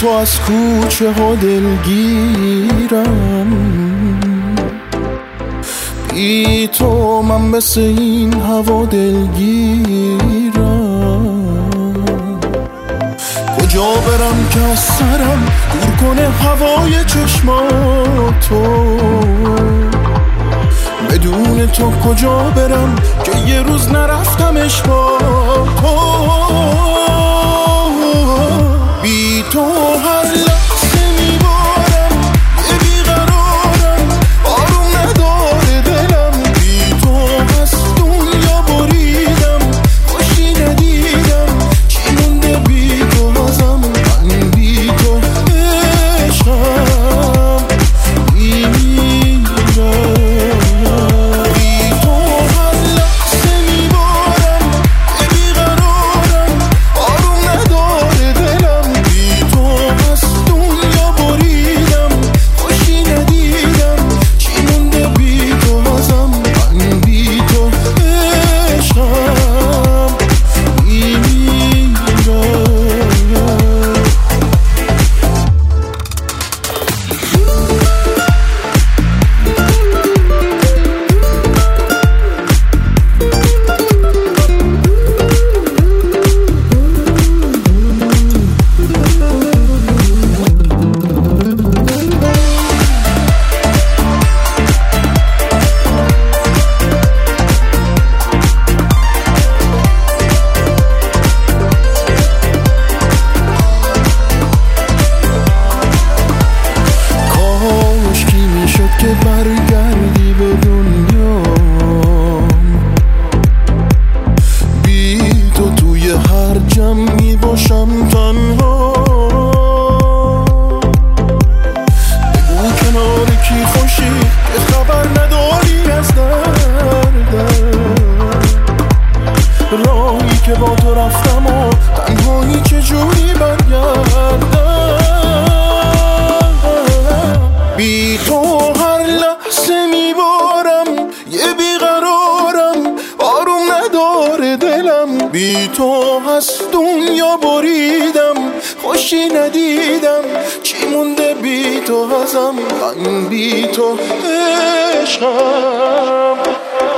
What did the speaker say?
تو از کوچه ها دلگیرم، بی تو من مثل این هوا دلگیرم. کجا برم که از سرم دور کنه هوای چشماتو، بدون تو کجا برم که یه روز نرفتمش با تو. بی تو هر لحظه میبارم یه بیقرارم، آروم نداره دلم. بی تو از دنیا بریدم، خوشی ندیدم، چی مونده بی تو ازم؟ من بی تو عشقم میمیرم. بی تو هر لحظه میبارم یه بیقرارم، آروم نداره دلم. بی تو از دنیا بریدم، خوشی ندیدم، چی مونده بی تو ازم؟ من بی تو عشقم میمیرم. که برگردی به دنیا، بی تو توی هر جمعی باشم تنها. بگو کنار کی خوشی که خبر نداری از دردم، راهی که با تو رفتم و تنهایی چجوری برگردم. بی تو هر لحظه میبارم یه بیقرارم، آروم نداره دلم. بی تو از دنیا بریدم، خوشی ندیدم، چی مونده بی تو ازم؟ من بی تو عشقم